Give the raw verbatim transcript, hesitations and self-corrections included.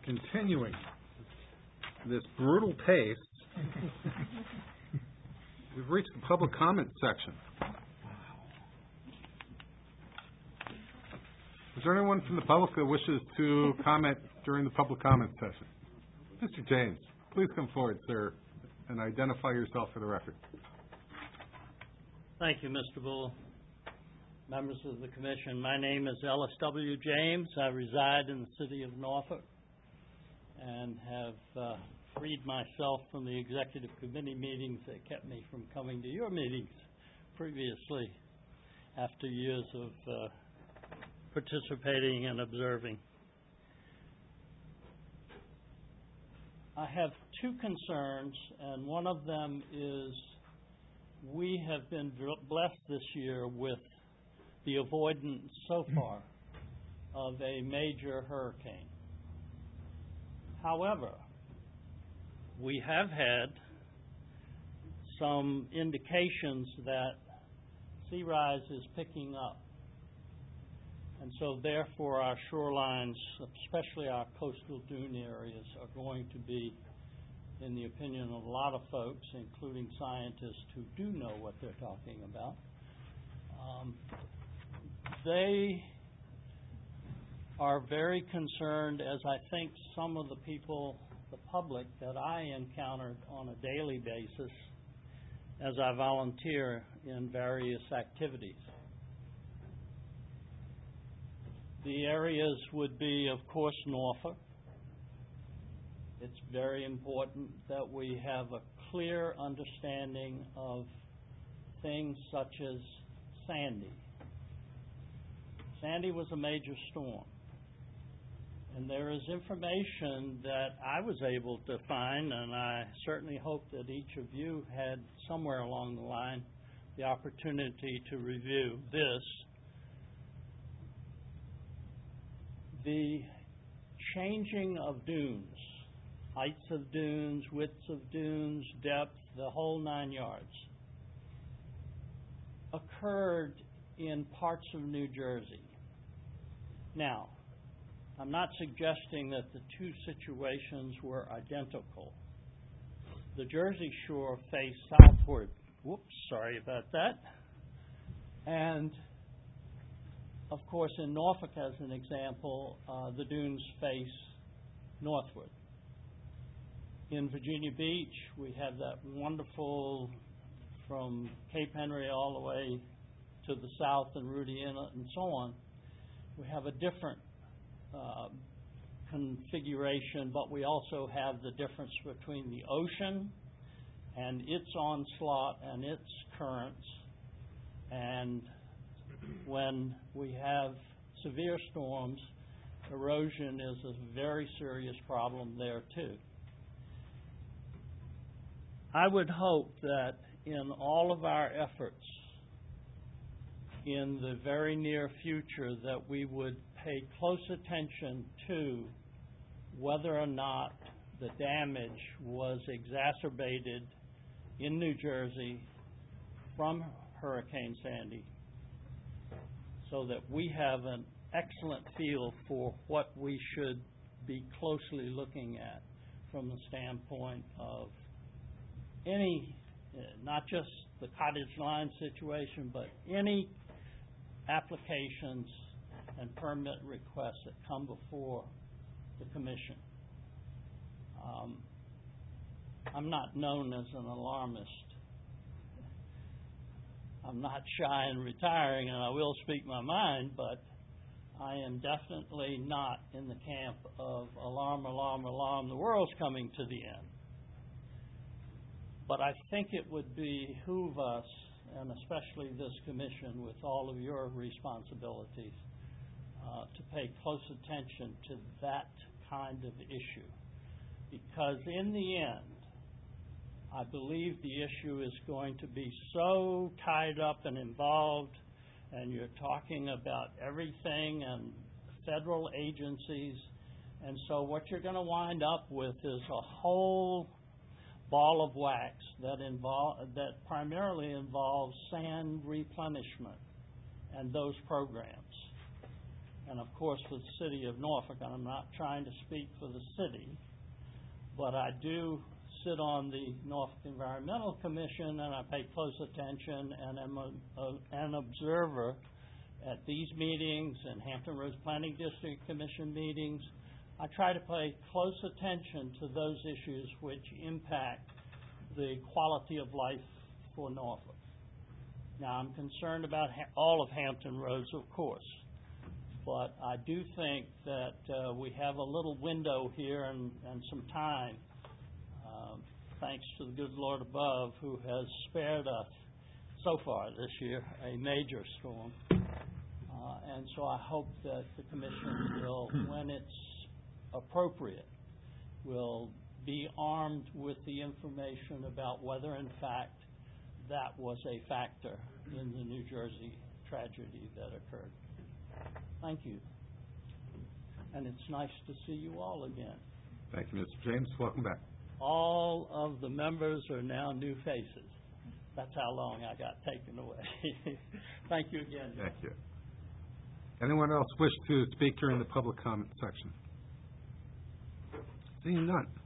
continuing this brutal pace, we've reached the public comment section. Is there anyone from the public that wishes to comment during the public comment session? Mister James, please come forward, sir, and identify yourself for the record. Thank you, Mister Bull. Members of the Commission, my name is Ellis W. James. I reside in the city of Norfolk and have uh, freed myself from the executive committee meetings that kept me from coming to your meetings previously after years of uh, participating and observing. I have two concerns, and one of them is we have been blessed this year with the avoidance so far of a major hurricane. However, we have had some indications that sea rise is picking up. And so therefore our shorelines, especially our coastal dune areas, are going to be, in the opinion of a lot of folks, including scientists who do know what they're talking about, um, they are very concerned, as I think some of the people, the public that I encountered on a daily basis as I volunteer in various activities. The areas would be, of course, Norfolk. It's very important that we have a clear understanding of things such as Sandy. Sandy was a major storm, and there is information that I was able to find, and I certainly hope that each of you had somewhere along the line the opportunity to review this. The changing of dunes, heights of dunes, widths of dunes, depth, the whole nine yards, occurred in parts of New Jersey. Now, I'm not suggesting that the two situations were identical. The Jersey shore faced southward. Whoops, sorry about that. And, of course, in Norfolk, as an example, uh, the dunes face northward. In Virginia Beach, we have that wonderful, from Cape Henry all the way to the south and Rudy Inlet and so on, we have a different uh, configuration, but we also have the difference between the ocean and its onslaught and its currents. And when we have severe storms, erosion is a very serious problem there too. I would hope that in all of our efforts in the very near future that we would pay close attention to whether or not the damage was exacerbated in New Jersey from Hurricane Sandy, so that we have an excellent feel for what we should be closely looking at from the standpoint of any, not just the cottage line situation, but any applications and permit requests that come before the Commission. Um, I'm not known as an alarmist. I'm not shy in retiring, and I will speak my mind, but I am definitely not in the camp of alarm, alarm, alarm, the world's coming to the end. But I think it would behoove us, and especially this Commission with all of your responsibilities, uh, to pay close attention to that kind of issue. Because in the end, I believe the issue is going to be so tied up and involved, and you're talking about everything and federal agencies, and so what you're going to wind up with is a whole ball of wax that involve that primarily involves sand replenishment and those programs. and of course for the city of Norfolk, and I'm not trying to speak for the city, but I do sit on the Norfolk Environmental Commission, and I pay close attention and am a, a, an observer at these meetings and Hampton Roads Planning District Commission meetings. I try to pay close attention to those issues which impact the quality of life for Norfolk. Now, I'm concerned about ha all of Hampton Roads, of course, but I do think that uh, we have a little window here and, and some time, uh, thanks to the good Lord above, who has spared us so far this year a major storm. Uh, and so I hope that the Commission will, when it's appropriate, will be armed with the information about whether, in fact, that was a factor in the New Jersey tragedy that occurred. Thank you. And it's nice to see you all again. Thank you, Mister James. Welcome back. All of the members are now new faces. That's how long I got taken away. Thank you again. Thank you. Anyone else wish to speak during the public comment section? Seeing none.